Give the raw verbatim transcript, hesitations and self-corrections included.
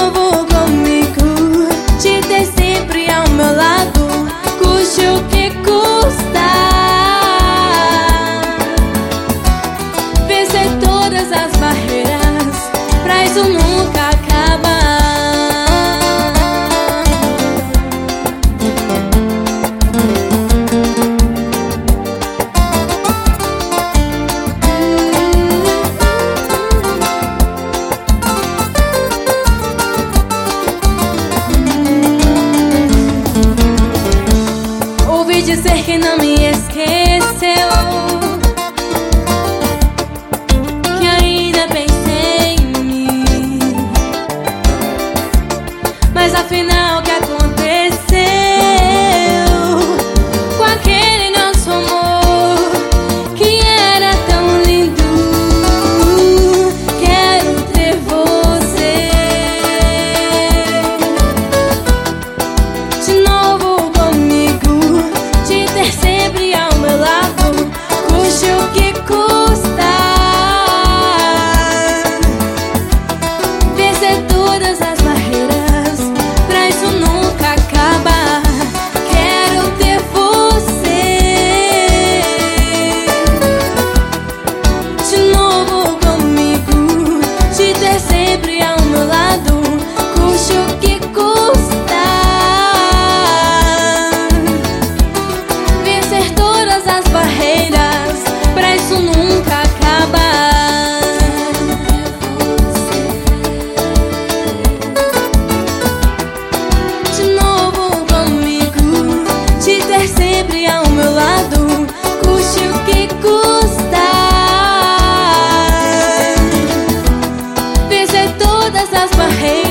novo comigo, te ter sempre ao meu lado, custe o que custar. Vencer todas as barreiras, pra isso nunca acabar. Dizer que não me esqueceu, que ainda pensei em mim, mas afinal o que aconteceu com aquele nosso amor que era tão lindo? Quero ter você de novo comigo, te ter sempre ao meu lado, custe o que custar. Vencer todas as barreiras, pra isso nunca acabar. Quero ter você de novo comigo, te ter sempre ao meu lado, custe o que as barreiras, pra isso nunca acabar. De novo comigo, te ter sempre ao meu lado, custe o que custar. Vencer todas as barreiras,